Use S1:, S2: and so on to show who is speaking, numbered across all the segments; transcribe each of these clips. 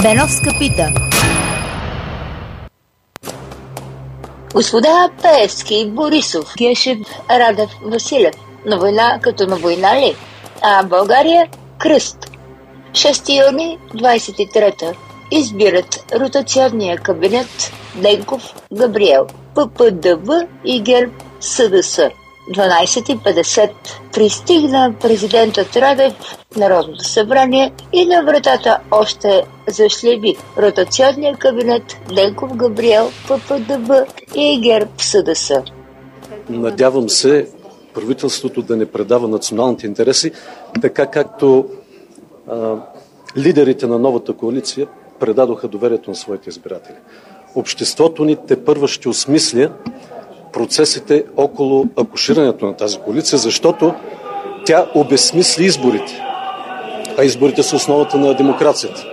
S1: Беновска пита.
S2: Господа Пеевски, Борисов, Гешев, Радев, Василев. На война като на война ли? А България – кръст. 6 юни 23-та. Избират ротационния кабинет Денков, Габриел, ППДБ и ГЕРБ СДС. 12:50 пристигна президентът Радев в Народното събрание и на вратата още зашлеби ротационния кабинет Денков, Габриел, ППДБ и ГЕРБ СДС.
S3: Надявам се правителството да не предава националните интереси, така както лидерите на новата коалиция предадоха доверието на своите избиратели. Обществото ни тепърва ще осмисля процесите около акуширането на тази коалиция, защото тя обезсмисли изборите. А изборите са основата на демокрацията.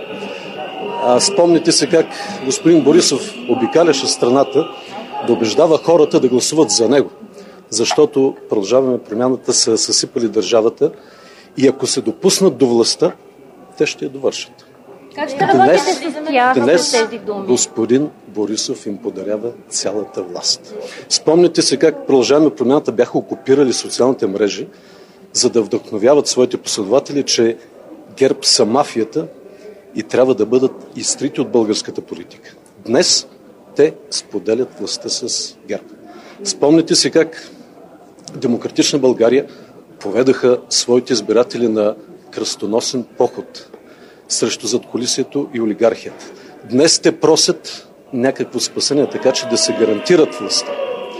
S3: Спомните се как господин Борисов обикаляше страната да убеждава хората да гласуват за него, защото Продължаваме промяната са съсипали държавата и ако се допуснат до властта, те ще я довършат.
S4: Как ще работите с тях
S3: днес
S4: тези думи?
S3: господин Борисов им подарява цялата власт. Спомняте се как Продължаваме промяната бяха окупирали социалните мрежи, за да вдъхновяват своите последователи, че ГЕРБ са мафията и трябва да бъдат изтрити от българската политика. Днес те споделят властта с ГЕРБ. Спомняте се как Демократична България поведаха своите избиратели на кръстоносен поход срещу задкулисието и олигархията. Днес те просят някакво спасение, така че да се гарантират властта.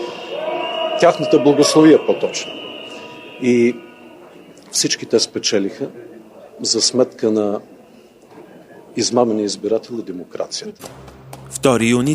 S3: Тяхната благословия по-точно. И всички те спечелиха за сметка на измамения избирател и демокрацията.
S5: 2 юни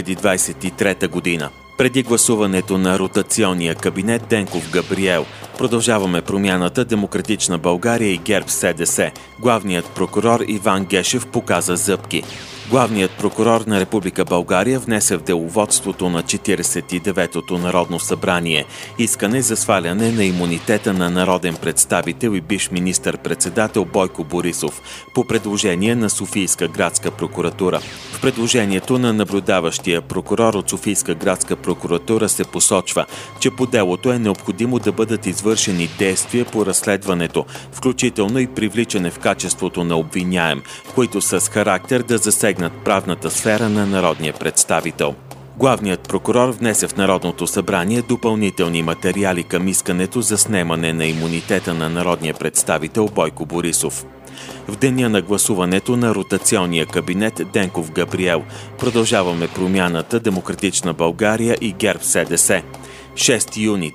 S5: 2023 година. Преди гласуването на ротационния кабинет Денков Габриел, Продължаваме промяната, Демократична България и ГЕРБ СДС. Главният прокурор Иван Гешев показа зъбки. Главният прокурор на Република България внесе в деловодството на 49-то Народно събрание искане за сваляне на имунитета на народен представител и бивш министър-председател Бойко Борисов по предложение на Софийска градска прокуратура. В предложението на наблюдаващия прокурор от Софийска градска прокуратура се посочва, че по делото е необходимо да бъдат извършени действия по разследването, включително и привличане в качеството на обвиняем, които са с характер да засегнат правната сфера на народния представител. Главният прокурор внесе в Народното събрание допълнителни материали към искането за снемане на имунитета на народния представител Бойко Борисов. В деня на гласуването на ротационния кабинет Денков Габриел, Продължаваме промяната, Демократична България и ГЕРБ СДС. 6 юни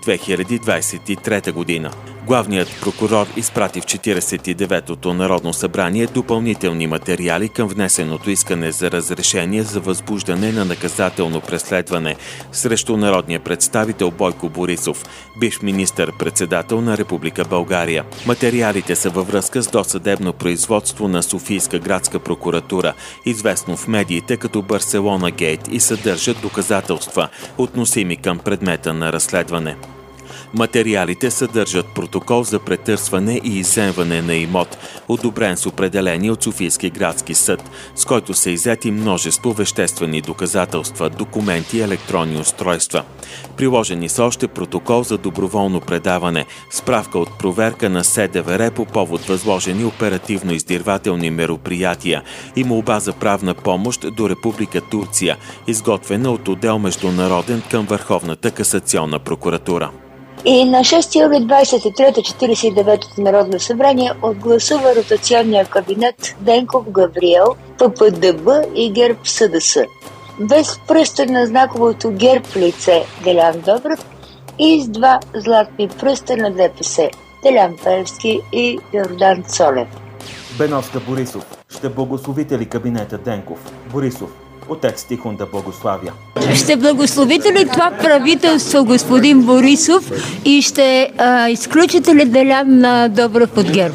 S5: 2023 година. Главният прокурор изпрати в 49-то Народно събрание допълнителни материали към внесеното искане за разрешение за възбуждане на наказателно преследване срещу народния представител Бойко Борисов, бивш министър-председател на Република България. Материалите са във връзка с досъдебно производство на Софийска градска прокуратура, известно в медиите като Барселона Гейт, и съдържат доказателства, относими към предмета на разследване. Материалите съдържат протокол за претърсване и изземване на имот, одобрен с определение от Софийски градски съд, с който са иззети множество веществени доказателства, документи и електронни устройства. Приложени са още протокол за доброволно предаване, справка от проверка на СДВР по повод възложени оперативно-издирвателни мероприятия и молба за правна помощ до Република Турция, изготвена от отдел международен към Върховната касационна прокуратура.
S2: И на 6 юли 23-та 49-то Народно събрание отгласува ротационния кабинет Денков Габриел, ППДБ и ГЕРБ СДС. Без пръста на знаковото ГЕРБ лице Делян Добрев и с 2 златни пръста на ДПС Делян Пеевски и Йордан Цолев.
S6: Беновска Борисов. Ще благословите ли кабинета Денков? Борисов. Отец Тихон да благославя.
S1: Ще благословите ли това правителство, господин Борисов, и ще изключите ли Делян Добрев от ГЕРБ?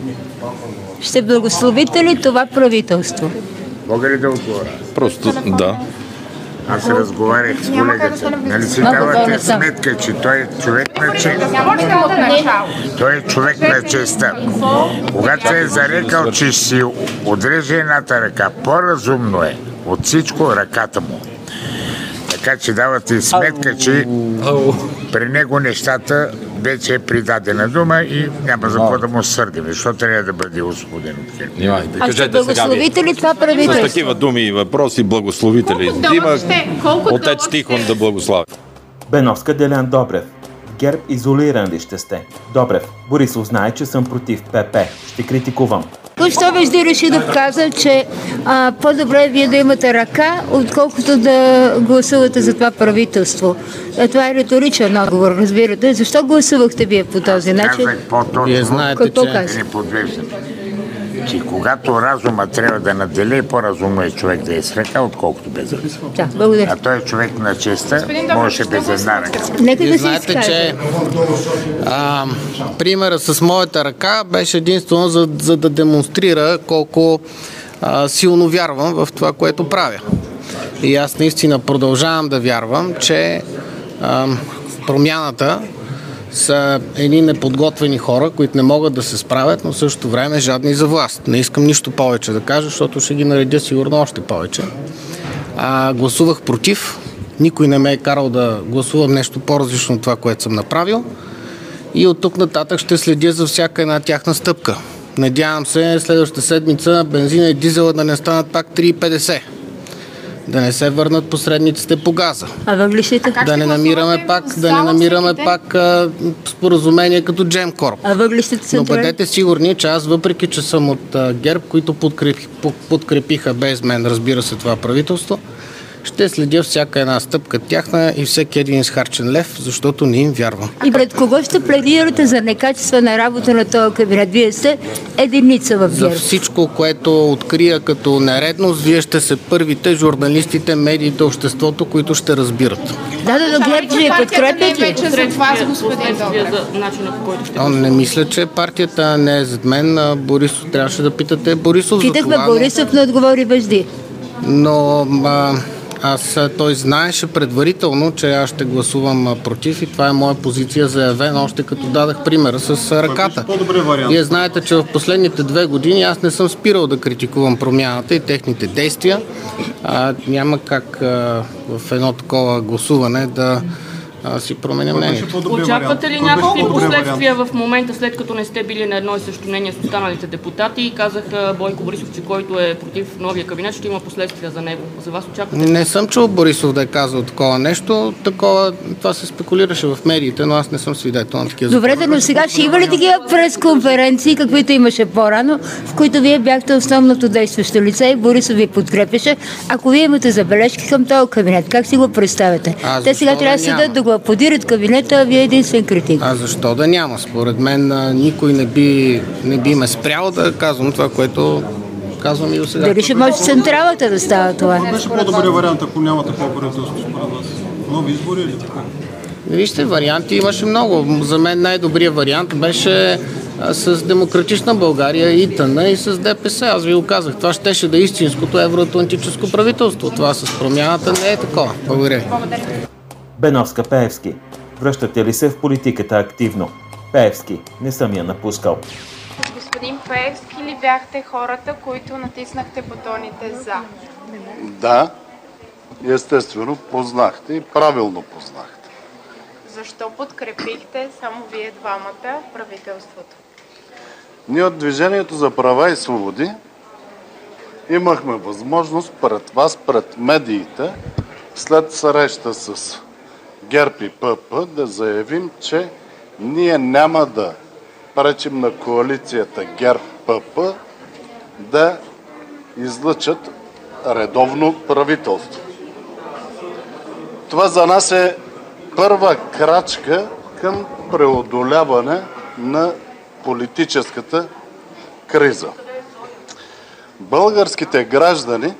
S1: Ще благословите ли това правителство?
S7: Мога ли да отговоря?
S8: Просто да.
S7: Аз разговарях с колегата. Нали си давате сметка, че той е човек на чест? Той е човек на честа. Когато се е зарекал, че си отреже едната ръка, по-разумно е от всичко ръката му. Така че давате сметка, че при него нещата вече е придадена дума и няма за какво да му сърдим, защото трябва да бъде освободен от ГЕРБ.
S1: А ще благословите ли това правителство?
S8: С такива думи и въпроси, благословите ли? Има отец Тихон да благослави.
S6: Беновска, Делян Добрев. ГЕРБ изолиран ли ще сте? Добрев. Борисов знае, че съм против ПП. Ще критикувам.
S1: Защо Вежди Рашидов каза, че по-добре е вие да имате ръка, отколкото да гласувате за това правителство? Това е риторичен отговор, разбирате. Защо гласувахте вие по този начин?
S7: Казах по-точно.
S9: Вие знаете, че
S7: не подвеждам. Че когато разума трябва да наделее, по-разумно е човек да е с ръка, отколкото без ръка.
S1: Да, благодаря.
S7: А той е човек на честа, можеше без една ръка.
S1: Нека да си
S9: знаете,
S1: изкаже.
S9: че примера с моята ръка беше единствено за да демонстрира колко силно вярвам в това, което правя. И аз наистина продължавам да вярвам, че промяната са едни неподготвени хора, които не могат да се справят, но в същото време жадни за власт. Не искам нищо повече да кажа, защото ще ги наредя сигурно още повече. Гласувах против. Никой не ме е карал да гласувам нещо по-различно от това, което съм направил. И от тук нататък ще следя за всяка една тяхна стъпка. Надявам се следващата седмица бензина и дизела да не станат пак 3,50. Да не се върнат посредниците по газа.
S1: А въглищите?
S9: Да не намираме пак споразумение като Gemcorp.
S1: А въглищите са.
S9: Но бъдете сигурни, че аз, въпреки че съм от ГЕРБ, които подкрепиха без мен, разбира се, това правителство, ще следя всяка една стъпка тяхна и всеки един изхарчен лев, защото не им вярвам.
S1: И пред кого ще пледирате за некачествена работа на този кабинет? Вие сте единица в
S9: За
S1: ГЕРБ.
S9: всичко, което открия като нередност, вие ще се първите, журналистите, медиите, обществото, които ще разбират.
S1: Да, ГЕРБ ще я подкрепят ли?
S4: Сред вас, господин Добрев.
S9: Не мисля, че партията не е зад мен. Борисов, трябваше да питате Борисов за
S1: Питахме
S9: това.
S1: Борисов, но отговори Вежди.
S9: Но той знаеше предварително, че аз ще гласувам против и това е моя позиция заявена, още като дадах примера с ръката. Вие знаете, че в последните 2 години аз не съм спирал да критикувам промяната и техните действия. Няма как в едно такова гласуване да си променя мнението.
S10: Очаквате ли някакви последствия в момента, след като не сте били на едно и също мнение с останалите депутати и казах Бойко Борисов, че който е против новия кабинет, ще има последствия за него? За вас очаквате ли?
S9: Не съм чул Борисов да е казал такова нещо. Това се спекулираше в медиите, но аз не съм свидетел на такива.
S1: Добре, но сега ще има ли такива пресконференции, каквито имаше по-рано, в които вие бяхте основното действащо лице и Борисов ви подкрепяше? Ако вие имате забележки към този кабинет, как си го представяте? Те сега трябва да седят да го аплодират кабинета, а вие единствен критик.
S9: А защо да няма? Според мен никой не би ме спрял да казвам това, което казвам и до сега.
S1: Дали ще може централата да става това?
S11: Беше по-добрия вариант, ако няма такова правителство според вас? Нови избори или така?
S9: Вижте, варианти имаше много. За мен най-добрият вариант беше с Демократична България, ИТН и с ДПС. Аз ви го казах. Това щеше да е истинското евроатлантическо правителство. Това с промяната не е такова. Благодаря ви.
S6: Беновска, Пеевски. Връщате ли се в политиката активно? Пеевски. Не съм я напускал.
S12: Господин Пеевски ли бяхте хората, които натиснахте бутоните за?
S13: Да, естествено познахте и правилно познахте.
S12: Защо подкрепихте само вие двамата правителството?
S13: Ние от Движението за права и свободи имахме възможност пред вас, пред медиите, след среща с ГЕРБ и ПП да заявим, че ние няма да пречим на коалицията ГЕРБ-ПП да излъчат редовно правителство. Това за нас е първа крачка към преодоляване на политическата криза. Българските граждани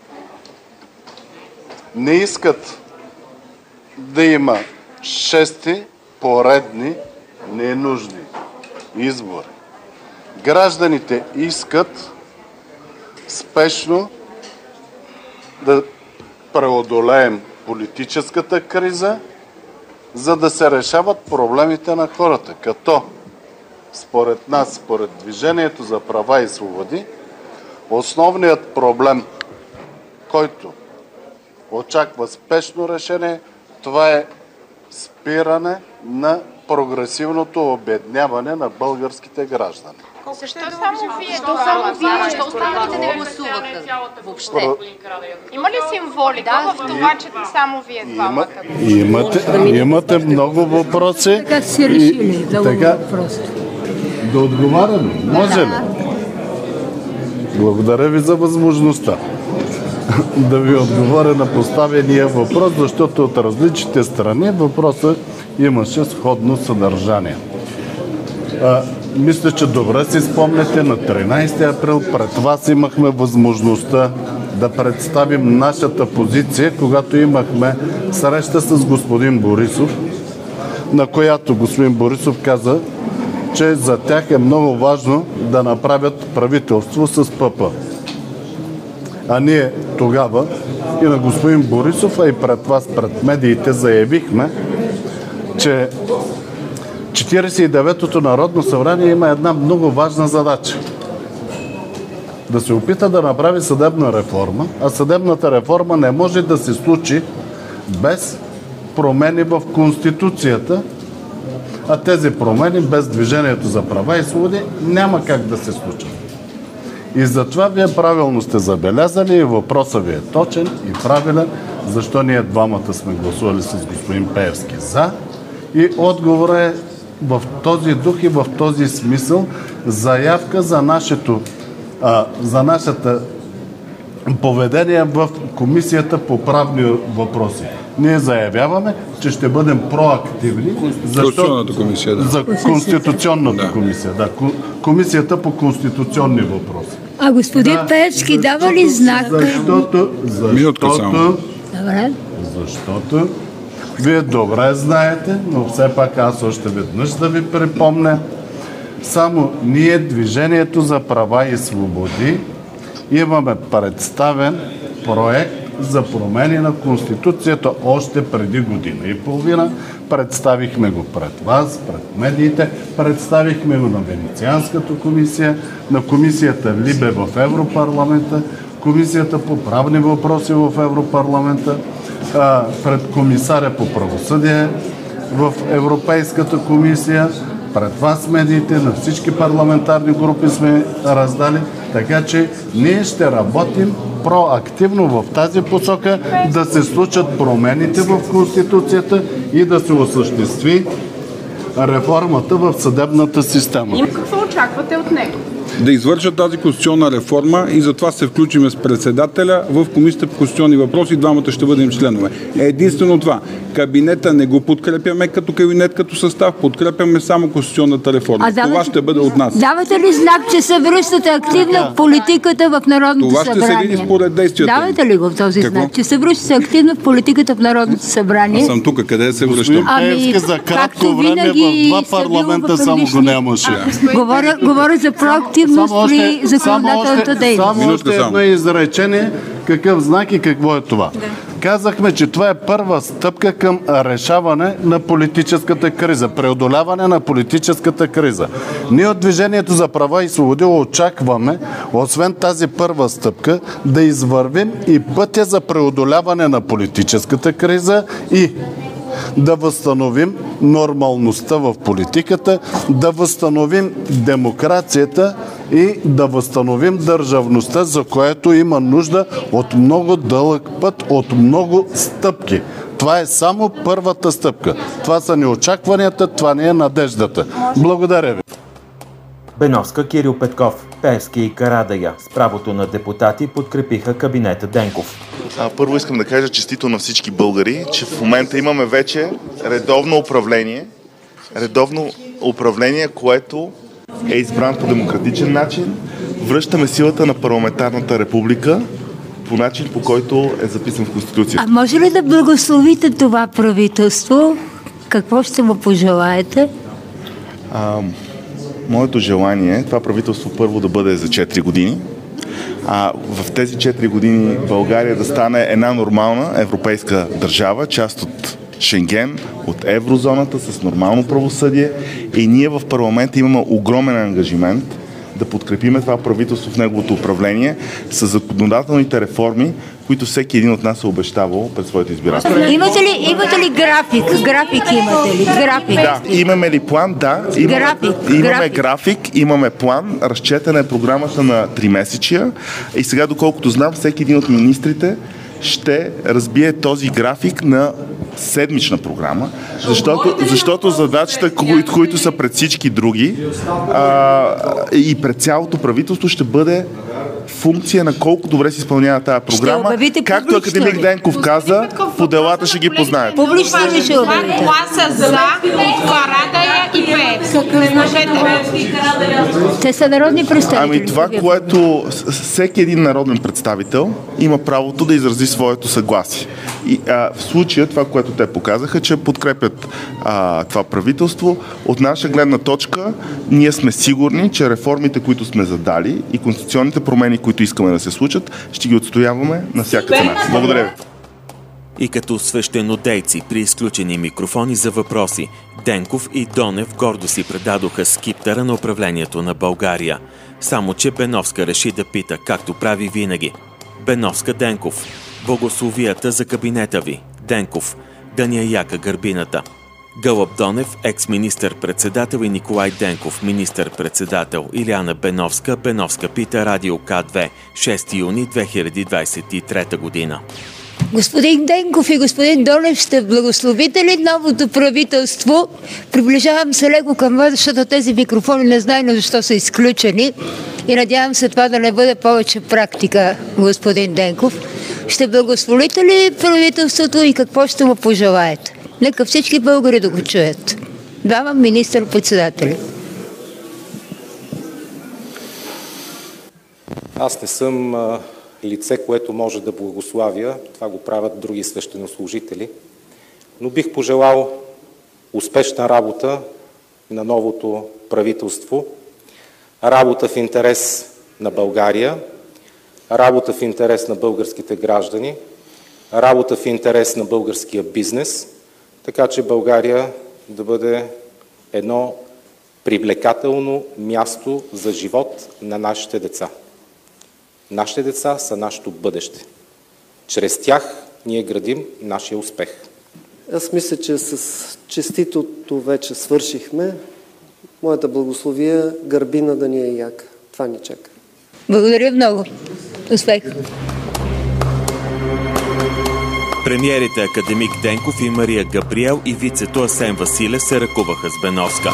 S13: не искат да има 6 поредни ненужни избори. Гражданите искат спешно да преодолеем политическата криза, за да се решават проблемите на хората. Като според нас, според Движението за права и свободи, основният проблем, който очаква спешно решение, това е спиране на прогресивното обедняване на българските граждани.
S12: Защо само вие двамата? Защо останалите не гласуваха въобще? Има ли символика в това, че само вие двамата?
S13: Имате много въпроси.
S1: Как си решили много въпроси?
S13: Да отговаряме. Може ли? Благодаря ви за възможността да ви отговоря на поставения въпрос, защото от различните страни въпросът имаше сходно съдържание. Мисля, че добре си спомняте, на 13 април пред вас имахме възможността да представим нашата позиция, когато имахме среща с господин Борисов, на която господин Борисов каза, че за тях е много важно да направят правителство с ПП. А ние тогава и на господин Борисов, а и пред вас, пред медиите заявихме, че 49-то Народно събрание има една много важна задача. Да се опита да направи съдебна реформа, а съдебната реформа не може да се случи без промени в Конституцията, а тези промени без Движението за права и свободи няма как да се случат. И затова вие правилно сте забелязали и въпросът ви е точен и правилен, защо ние двамата сме гласували с господин Пеевски за, и отговорът е в този дух и в този смисъл, заявка за нашата поведение в Комисията по правни въпроси. Ние заявяваме, че ще бъдем проактивни за Конституционната комисия. Да, Комисията по конституционни въпроси.
S1: А господин Пеевски дава ли знак?
S13: Защото вие добре знаете, но все пак аз още веднъж да ви припомня, само ние, Движението за права и свободи, имаме представен проект за промени на Конституцията още преди година и половина. Представихме го пред вас, пред медиите, представихме го на Венецианската комисия, на комисията Либе в Европарламента, Комисията по правни въпроси в Европарламента, пред комисаря по правосъдие в Европейската комисия, пред вас медиите, на всички парламентарни групи сме раздали, така че ние ще работим проактивно в тази посока да се случат промените в Конституцията и да се осъществи реформата в съдебната система.
S12: И какво очаквате от него?
S8: Да извършат тази конституционна реформа и затова се включиме с председателя в Комисията по конституционни въпроси. Двамата ще бъдем членове. Единствено това. Кабинета не го подкрепяме като кабинет, като състав. Подкрепяме само конституционната реформа. Това ще бъде от нас.
S1: Давате ли знак, че се връщате активно в политиката в Народното събрание?
S8: Това ще се види според действията.
S1: Давате ли го в този знак, че се връщате активно в политиката в Народното събрание?
S8: Аз съм тук. Къде се връщам?
S13: За кратко време в два парламента само го нямаше.
S1: Говоря за проактивност при законодателната дейност.
S13: Само още едно изречение. Какъв знак и какво е това? Казахме, че това е първа стъпка към решаване на политическата криза, преодоляване на политическата криза. Ние от Движението за права и свободи очакваме, освен тази първа стъпка, да извървим и пътя за преодоляване на политическата криза и да възстановим нормалността в политиката, да възстановим демокрацията и да възстановим държавността, за което има нужда от много дълъг път, от много стъпки. Това е само първата стъпка. Това са ни очакванията, това ни е надеждата. Благодаря ви.
S6: Беновска, Кирил Петков, Пеевски и Карадайъ с правото на депутати подкрепиха кабинета Денков.
S14: Първо искам да кажа честито на всички българи, че в момента имаме вече редовно управление, което е избран по демократичен начин. Връщаме силата на парламентарната република по начин, по който е записан в Конституцията.
S1: А може ли да благословите това правителство? Какво ще му пожелаете?
S14: Моето желание е това правителство първо да бъде за 4 години, в тези 4 години България да стане една нормална европейска държава, част от Шенген, от еврозоната с нормално правосъдие, и ние в парламента имаме огромен ангажимент да подкрепиме това правителство в неговото управление с законодателните реформи, които всеки един от нас е обещавал пред своите избиратели.
S1: Имате ли график? График имате ли? График?
S14: Да, имаме ли план? Да. Имаме график, имаме план, разчетена е програмата на 3 месечия и сега, доколкото знам, всеки един от министрите ще разбие този график на седмична програма, защото задачите, които са пред всички други и пред цялото правителство, ще бъде функция на колко добре се изпълнява тази програма. Както академик Денков каза, по делата ще ги познаете.
S1: Публично ли ще обявите?
S12: Гласа за Карадая и Пеевски.
S1: Те са народни представители.
S14: Ами това, което всеки един народен представител има правото да изрази своето съгласие. И в случая това, което те показаха, че подкрепят това правителство. От наша гледна точка ние сме сигурни, че реформите, които сме задали и конституционните промени, които искаме да се случат, ще ги отстояваме на всяка цена. Благодаря ви.
S5: И като свещенодейци при изключени микрофони за въпроси, Денков и Донев гордо си предадоха скиптъра на управлението на България. Само че Беновска реши да пита, както прави винаги. Беновска Денков. Благословията за кабинета ви. Денков. Да ни е яка гърбината. Гълъб Донев, екс-министър-председател, и Николай Денков, министър-председател. Илияна Беновска. Беновска пита, Радио К2, 6 юни 2023 година.
S1: Господин Денков и господин Донев, ще благословите ли новото правителство? Приближавам се леко към вас, защото тези микрофони не знаем защо са изключени и надявам се това да не бъде повече практика, господин Денков. Ще благословите ли правителството и какво ще му пожелаете? Нека всички българи да го чуят. Двама министър-председатели.
S15: Аз не съм лице, което може да благославя. Това го правят други свещенослужители. Но бих пожелал успешна работа на новото правителство. Работа в интерес на България. Работа в интерес на българските граждани. Работа в интерес на българския бизнес. Така че България да бъде едно привлекателно място за живот на нашите деца. Нашите деца са нашето бъдеще. Чрез тях ние градим нашия успех.
S16: Аз мисля, че с честитото вече свършихме. Моята благословия, гърбина да ни е яка. Това ни чака.
S1: Благодаря много. Успех!
S5: Премиерите академик Денков и Мария Габриел и вицето Асен Василев се ръкуваха с Беновска.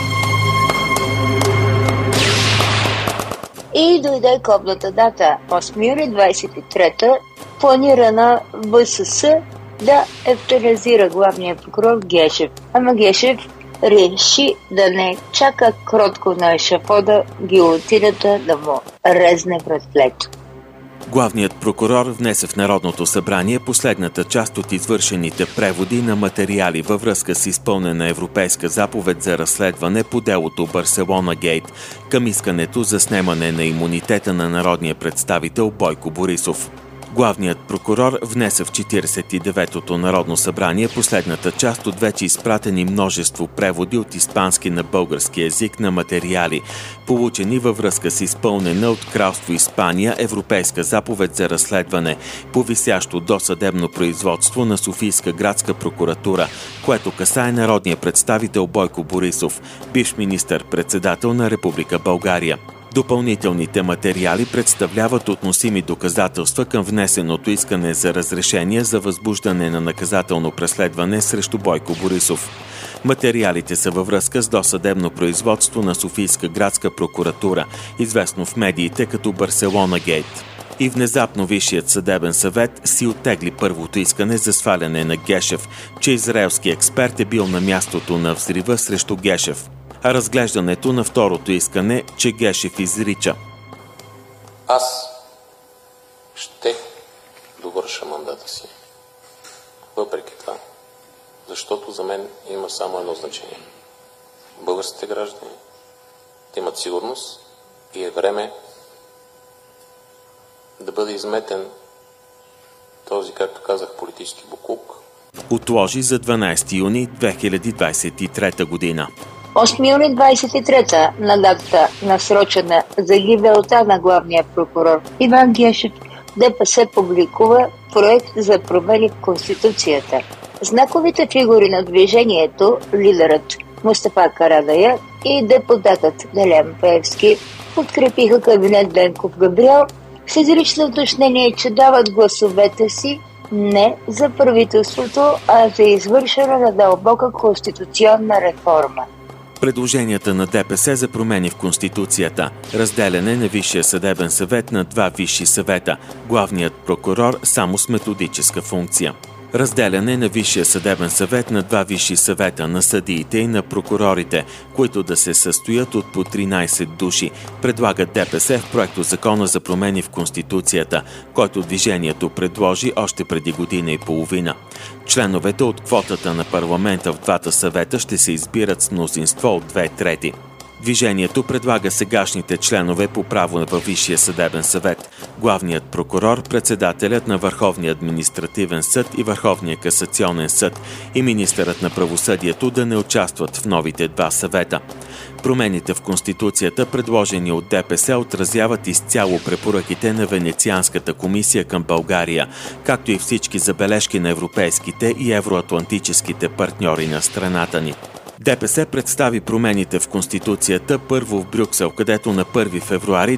S2: И дойде кобната дата 8 юли 23-та, планирана ВСС да евтаназира главния прокурор Гешев. Ама Гешев реши да не чака кротко на ешафода гилотината да му резне пред плето.
S5: Главният прокурор внесе в Народното събрание последната част от извършените преводи на материали във връзка с изпълнена европейска заповед за разследване по делото Барселона Гейт към искането за снемане на имунитета на народния представител Бойко Борисов. Главният прокурор внесе в 49-то Народно събрание последната част от вече изпратени множество преводи от испански на български език на материали, получени във връзка с изпълнена от Кралство Испания европейска заповед за разследване по висящо досъдебно производство на Софийска градска прокуратура, което касае народния представител Бойко Борисов, бивш министър-председател на Република България. Допълнителните материали представляват относими доказателства към внесеното искане за разрешение за възбуждане на наказателно преследване срещу Бойко Борисов. Материалите са във връзка с досъдебно производство на Софийска градска прокуратура, известно в медиите като Барселона Гейт. И внезапно Висшият съдебен съвет си оттегли първото искане за сваляне на Гешев, че израелски експерт е бил на мястото на взрива срещу Гешев. А разглеждането на второто искане, че Гешев изрича:
S17: аз ще довърша мандата си. Въпреки това. Защото за мен има само едно значение. Българските граждани имат сигурност и е време да бъде изметен този, както казах, политически боклук.
S5: Отложи за 12 юни 2023 година.
S2: 8 юни 23 на датата насрочена за гибелта на главния прокурор Иван Гешев, ДПС публикува проект за промени в Конституцията. Знаковите фигури на движението, лидерът Мустафа Карадайъ и депутатът Делян Пеевски, подкрепиха кабинет Денков-Габриел с изрично уточнение, че дават гласовете си не за правителството, а за извършване на дълбока конституционна реформа.
S5: Предложенията на ДПС за промени в Конституцията, разделяне на Висшия съдебен съвет на два висши съвета, главният прокурор само с методическа функция. Разделяне на Висшия съдебен съвет на два висши съвета на съдиите и на прокурорите, които да се състоят от по 13 души, предлагат ДПС в проекто Закона за промени в Конституцията, който движението предложи още преди година и половина. Членовете от квотата на парламента в двата съвета ще се избират с мнозинство от 2/3. Движението предлага сегашните членове по право във Висшия съдебен съвет, главният прокурор, председателят на Върховния административен съд и Върховния касационен съд и министърът на правосъдието да не участват в новите два съвета. Промените в Конституцията, предложени от ДПС, отразяват изцяло препоръките на Венецианската комисия към България, както и всички забележки на европейските и евроатлантическите партньори на страната ни. ДПС представи промените в Конституцията първо в Брюксел, където на 1 февруари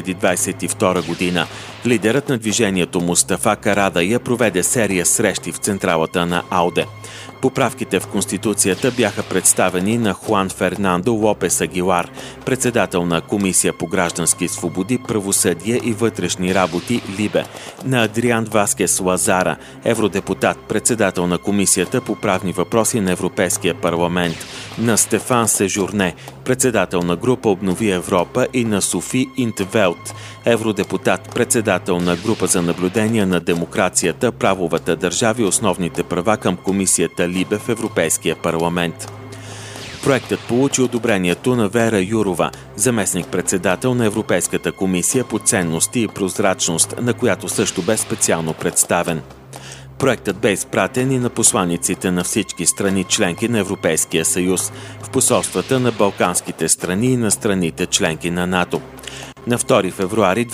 S5: 2022 година лидерът на движението Мустафа Карадайъ проведе серия срещи в централата на АЛДЕ. Поправките в Конституцията бяха представени на Хуан Фернандо Лопес Агилар, председател на Комисия по граждански свободи, правосъдие и вътрешни работи Либе, на Адриан Васкес Лазара, евродепутат, председател на Комисията по правни въпроси на Европейския парламент, на Стефан Сежурне, председател на група Обнови Европа, и на Софи Интвелт, евродепутат, председател на група за наблюдение на демокрацията, правовата държава и основните права към Комисията Либе в Европейския парламент. Проектът получи одобрението на Вера Юрова, заместник-председател на Европейската комисия по ценности и прозрачност, на която също бе специално представен. Проектът бе изпратен и на посланиците на всички страни членки на Европейския съюз, в посолствата на балканските страни и на страните членки на НАТО. На 2 февруари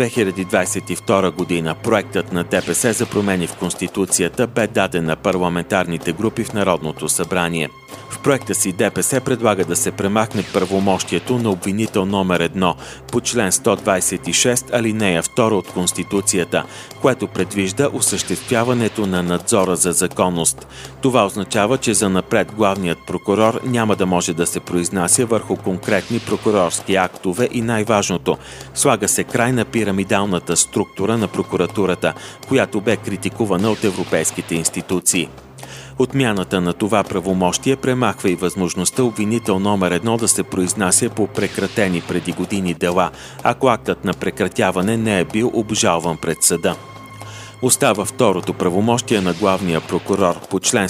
S5: 2022 година проектът на ДПС за промени в Конституцията бе даден на парламентарните групи в Народното събрание. В проекта си ДПС предлага да се премахне правомощието на обвинител номер 1 по член 126 алинея 2 от Конституцията, което предвижда осъществяването на надзора за законност. Това означава, че занапред главният прокурор няма да може да се произнася върху конкретни прокурорски актове и най-важното – слага се край на пирамидалната структура на прокуратурата, която бе критикувана от европейските институции. Отмяната на това правомощие премахва и възможността обвинител номер 1 да се произнася по прекратени преди години дела, ако актът на прекратяване не е бил обжалван пред съда. Остава второто правомощие на главния прокурор по член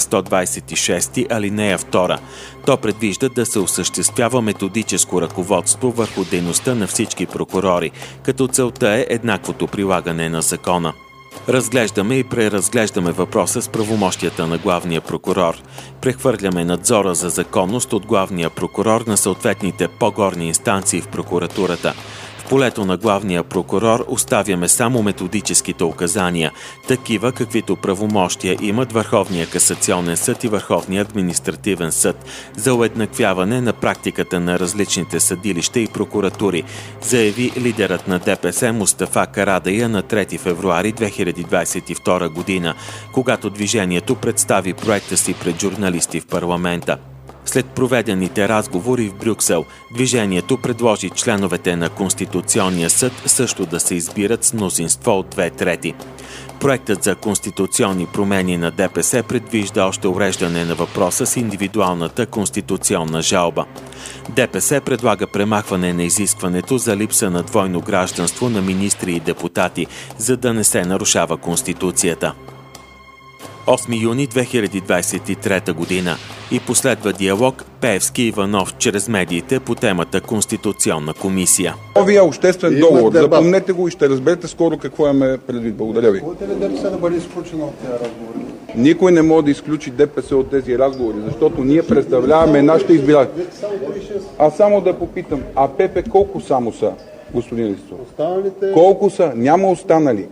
S5: 126 алинея 2. То предвижда да се осъществява методическо ръководство върху дейността на всички прокурори, като целта е еднаквото прилагане на закона. Разглеждаме и преразглеждаме въпроса с правомощията на главния прокурор. Прехвърляме надзора за законност от главния прокурор на съответните по-горни инстанции в прокуратурата. В полето на главния прокурор оставяме само методическите указания, такива каквито правомощия имат Върховния касационен съд и Върховния административен съд, за уеднаквяване на практиката на различните съдилища и прокуратури, заяви лидерът на ДПС Мустафа Карадайъ на 3 февруари 2022 година, когато движението представи проекта си пред журналисти в парламента. След проведените разговори в Брюксел, движението предложи членовете на Конституционния съд също да се избират с мнозинство от 2/3. Проектът за конституционни промени на ДПС предвижда още уреждане на въпроса с индивидуалната конституционна жалба. ДПС предлага премахване на изискването за липса на двойно гражданство на министри и депутати, за да не се нарушава Конституцията. 8 юни 2023 година. И последва диалог Пеевски-Иванов чрез медиите по темата Конституционна комисия.
S8: Новия обществен договор, запомнете го и ще разберете скоро какво имаме предвид. Благодаря ви. Никой не може да изключи ДПС от тези разговори, защото ние представляваме нашите избиратели. Аз само да попитам, а ПП колко само са, господин Листов? Колко са? Няма останали.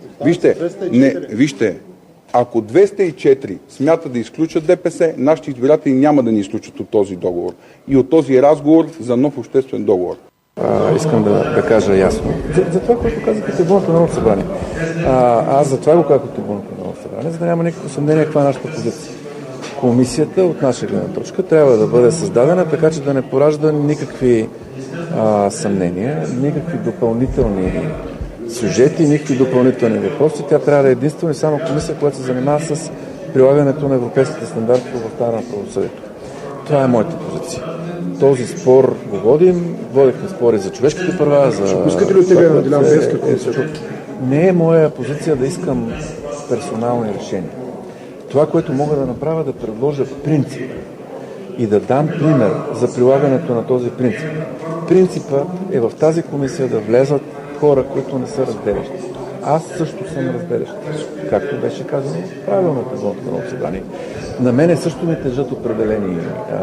S8: Вижте, ако 204 смятат да изключат ДПС, нашите избиратели няма да ни изключат от този договор и от този разговор за нов обществен договор.
S18: Искам да кажа ясно. За това, което казах и трибуната на Народното събрание. Аз за това го казах от трибуната на Народното събрание, за да няма никакво съмнение каква е нашата позиция. Комисията, от наша гледна точка, трябва да бъде създадена така, че да не поражда никакви съмнения, никакви допълнителни сюжети, никакви допълнителни въпроси. Тя трябва да е единствено и само комисия, която се занимава с прилагането на европейските стандарти в областта на правосъдието. Това е моята позиция. Този спор го водихме спори за човешките права, за...
S8: Пускате ли от тега на Делян Пеевски?
S18: Не е моя позиция да искам персонални решения. Това, което мога да направя, да предложа принцип и да дам пример за прилагането на този принцип. Принципът е в тази комисия да влезат хора, които не са разделящи. Аз също съм разделящ. Както беше казано правилно от Народното събрание. На мене също ми тежат определени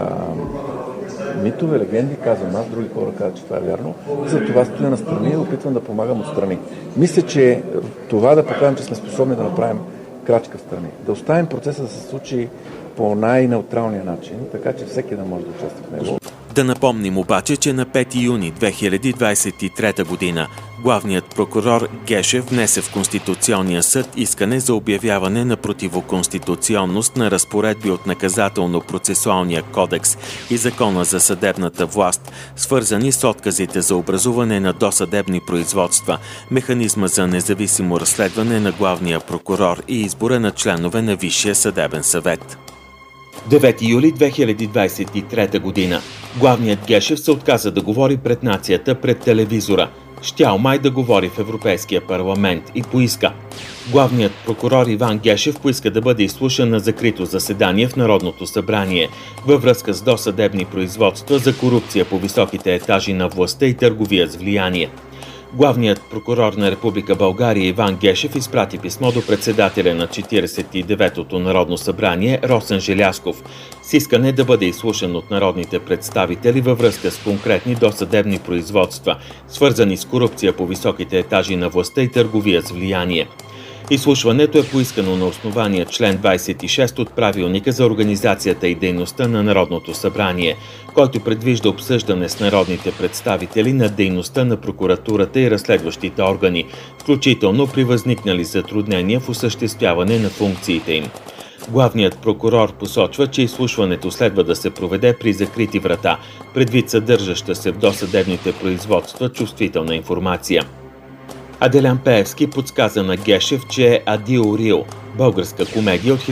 S18: митове, легенди, казвам аз, други хора казват, че това е вярно. За това стоя настрани и опитвам да помагам отстрани. Мисля, че това да покажем, че сме способни да направим крачка в страни. Да оставим процеса да се случи по най-неутралния начин, така че всеки да може да участва в него.
S5: Да напомним обаче, че на 5 юни 2023 година главният прокурор Гешев внесе в Конституционния съд искане за обявяване на противоконституционност на разпоредби от Наказателно-процесуалния кодекс и Закона за съдебната власт, свързани с отказите за образуване на досъдебни производства, механизма за независимо разследване на главния прокурор и избора на членове на Висшия съдебен съвет. 9 юли 2023 година. Главният Гешев се отказа да говори пред нацията пред телевизора. Щял май да говори в Европейския парламент и поиска. Главният прокурор Иван Гешев поиска да бъде изслушан на закрито заседание в Народното събрание във връзка с досъдебни производства за корупция по високите етажи на властта и търговия с влияние. Главният прокурор на Република България Иван Гешев изпрати писмо до председателя на 49-то Народно събрание Росен Желязков с искане да бъде изслушан от народните представители във връзка с конкретни досъдебни производства, свързани с корупция по високите етажи на властта и търговия с влияние. Изслушването е поискано на основание член 26 от Правилника за организацията и дейността на Народното събрание, който предвижда обсъждане с народните представители на дейността на прокуратурата и разследващите органи, включително при възникнали затруднения в осъществяване на функциите им. Главният прокурор посочва, че изслушването следва да се проведе при закрити врата, предвид съдържаща се в досъдебните производства чувствителна информация. А Делян Пеевски подсказа на Гешев, че е Адио Рил, българска комедия от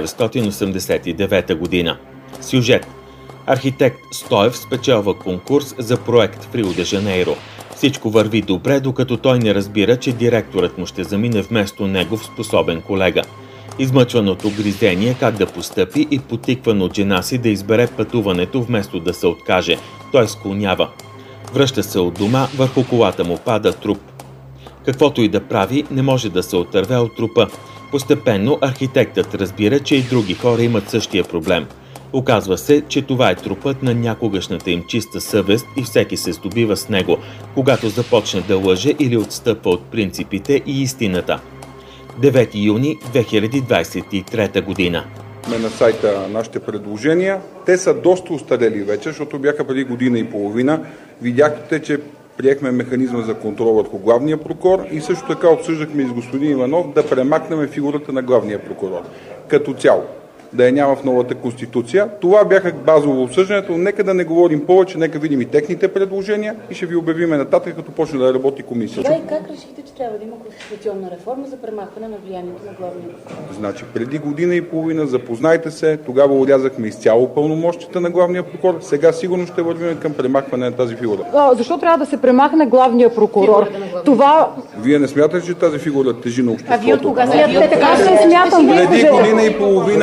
S5: 1989 година. Сюжет. Архитект Стоев спечелва конкурс за проект в Рио де Жанейро. Всичко върви добре, докато той не разбира, че директорът му ще замине вместо негов способен колега. Измъчван от огризение как да постъпи и потикван от жена си да избере пътуването вместо да се откаже, той склонява. Връща се от дома, върху колата му пада труп. Каквото и да прави, не може да се отърве от трупа. Постепенно архитектът разбира, че и други хора имат същия проблем. Оказва се, че това е трупът на някогашната им чиста съвест и всеки се здобива с него, когато започне да лъже или отстъпва от принципите и истината. 9 юни 2023 година.
S8: На сайта нашите предложения. Те са доста устарели вече, защото бяха преди година и половина. Видяхте, че приехме механизма за контрол върху главния прокурор и също така обсъждахме и с господин Иванов да премахнем фигурата на главния прокурор. Като цяло. Да я няма в новата конституция. Това бяха базово обсъждането. Нека да не говорим повече, нека видим и техните предложения и ще ви обявиме нататък, като почне да работи комисията.
S19: Да, и как решихте, че трябва да има конституционна реформа за премахване на влиянието на главния прокурор?
S8: Значи, преди година и половина, запознайте се, тогава урязахме изцяло пълномощията на главния прокурор. Сега сигурно ще вървим към премахване на тази фигура.
S19: Защо трябва да се премахне главния прокурор? Това...
S8: Вие не смятате, че тази фигура тежи на обществото?
S19: А вие от кога смятате? Така ще смятам.
S8: Преди година и половина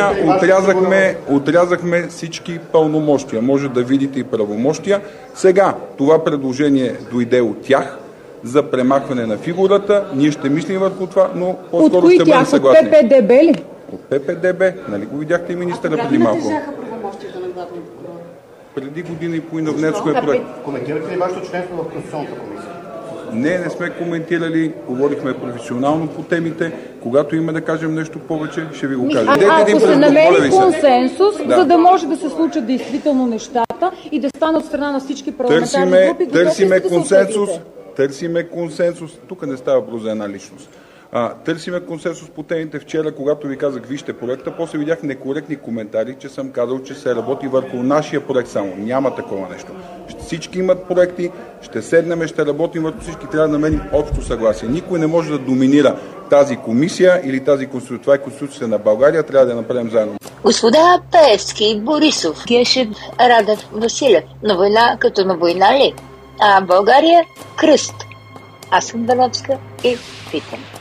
S8: отрязахме всички пълномощия. Може да видите и правомощия. Сега това предложение дойде от тях за премахване на фигурата. Ние ще мислим върху това, но по-скоро ще бъдем съгласни.
S20: От ППДБ ли?
S8: От ППДБ. Нали го видяхте и министъра преди малко?
S19: Как натежаха правомощията на главния прокурор?
S8: Преди година и половина внесохме проект.
S21: Коментирате ли вашето членство в Конституционната комисия?
S8: Не сме коментирали, говорихме професионално по темите. Когато има да кажем нещо повече, ще ви го кажем.
S20: Ако се намери консенсус, за да може да се случат действително нещата и да стане от страна на всички парламентарни групи,
S8: търсиме консенсус. Тук не става въпрос за една личност. Търсиме консенсус по темите. Вчера, когато ви казах вижте проекта, после видях некоректни коментари, че съм казал, че се работи върху нашия проект само. Няма такова нещо. Всички имат проекти, ще седнем, ще работим върху всички, трябва да намерим общо съгласие. Никой не може да доминира тази комисия или тази конституция. Това е конституцията на България, трябва да я направим заедно.
S2: Господа Пеевски, Борисов, Гешев, Радев, Василев. На война като на война ли? А България – кръст. Аз съм Дъновска и питам.